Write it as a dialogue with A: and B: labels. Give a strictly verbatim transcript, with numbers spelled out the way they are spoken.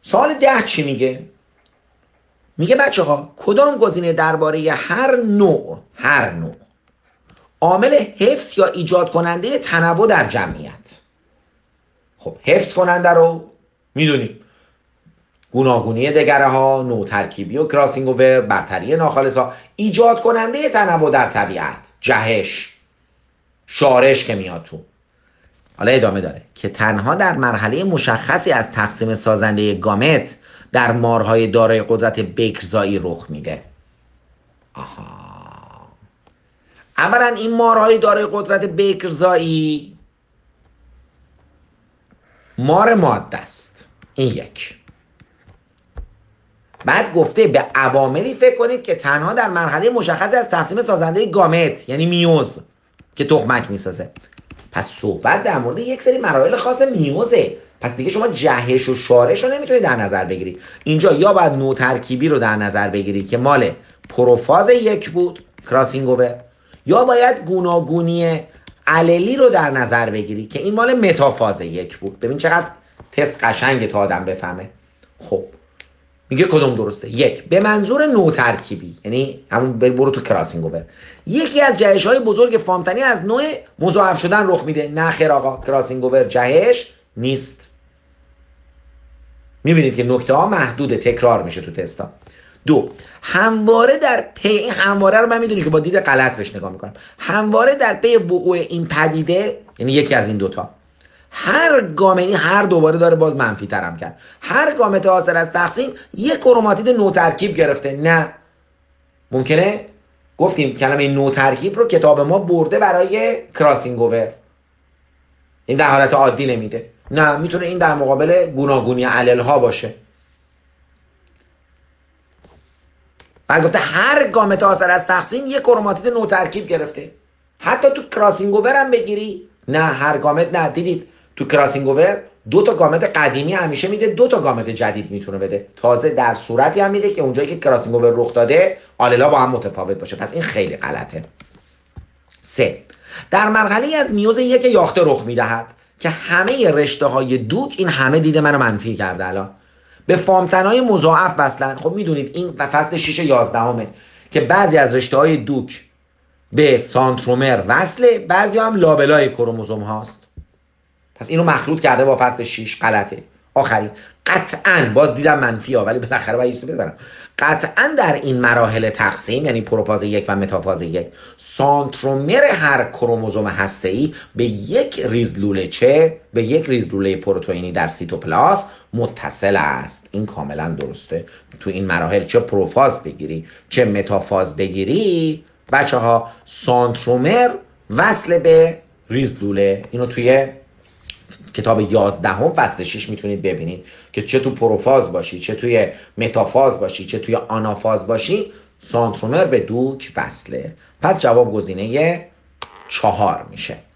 A: سوال ده چی میگه؟ میگه بچه ها کدام گزینه درباره هر نوع هر نوع عامل حفظ یا ایجاد کننده تنوع در جمعیت. خب حفظ کننده رو میدونیم، گوناگونی دگره ها، نوع ترکیبی و کراسینگ اوور، برتری ناخالص ها. ایجاد کننده تنوع در طبیعت، جهش، شارش که میاد تو. حالا ادامه داره که تنها در مرحله مشخصی از تقسیم سازنده گامت در مارهای دارای قدرت بکرزایی رخ میده. آها، اولا این مارهای دارای قدرت بکرزایی مار ماده است، این یک. بعد گفته به عواملی فکر کنید که تنها در مرحله مشخصی از تقسیم سازنده گامت یعنی میوز که تخمک میسازه. پس صحبت در مورد یک سری مراحل خاص میوزه. پس دیگه شما جهش و شارش رو نمیتونید در نظر بگیرید. اینجا یا باید نوع ترکیبی رو در نظر بگیرید که مال پروفاز یک بود، کراسینگ اوور، یا باید گوناگونی اللی رو در نظر بگیرید که این مال متافاز یک بود. ببین چقدر تست قشنگه تا آدم بفهمه. خب میگه کدوم درسته؟ یک، به منظور نوع ترکیبی، یعنی همون برو تو کراسینگ اوور، یکی از جهش های بزرگ فامتنی از نوع مضاعف شدن رخ میده. نه خیر آقا، کراسینگ اوور جهش نیست. میبینید که نکته ها محدوده، تکرار میشه تو تستا. دو، همواره در پی، این همواره رو من میدونی که با دید غلط بهش نگاه میکنم، همواره در پی وقوع این پدیده، یعنی یکی از این دوتا، هر گامه، این هر دوباره داره باز منفی ترم کرد، هر گامت حاصل از تقسیم یک کروماتید نو ترکیب گرفته. نه، ممکنه گفتیم کلمه نو ترکیب رو کتاب ما برده برای کراسینگ اوور، این در حالت عادی نمیده. نه، میتونه این در مقابل گوناگونی علل ها باشه. بعد گفته هر گامت حاصل از تقسیم یک کروماتید نو ترکیب گرفته. حتی تو کراسینگ اوور هم بگیری، نه هر گامت، نه دیدید تو کراسینگ اوور دو تا گامت قدیمی همیشه میده، دو تا گامت جدید میتونه بده. تازه در صورتی هم میده که اونجایی که کراسینگ اوور رخ داده آللا با هم متفاوت باشه. پس این خیلی غلطه. سه، در مرحله از میوز یک یاخته رخ میدهد که همه رشته های دوک، این همه دیده منو منفی کرده الان، به فامتنهای مضاعف وصلن. خب میدونید این فصل شش یازدهمه که بعضی از رشته های دوک به سانترومر وصله، بعضی هم لابلای کروموزوم هاست. پس اینو مخلوط کرده با فصل شش. غلطه. آخرین، قطعاً باز دیدم منفی ها، ولی بالاخره باید چیزی بزنم، قطعاً در این مراحل تقسیم، یعنی پروفاز یک و متافاز یک، سانترومر هر کروموزوم هسته‌ای به یک ریز لوله چه به یک ریز لوله پروتئینی در سیتوپلاسم متصل است. این کاملا درسته. تو این مراحل چه پروفاز بگیری چه متافاز بگیری، بچه ها سانترومر وصل به ریز لوله. اینو توی کتاب یازدهم فصل شش میتونید ببینید که چه تو پروفاز باشی، چه توی متافاز باشی، چه توی آنافاز باشی، سانترومر به دوک وصله. پس جواب گزینه چهار میشه.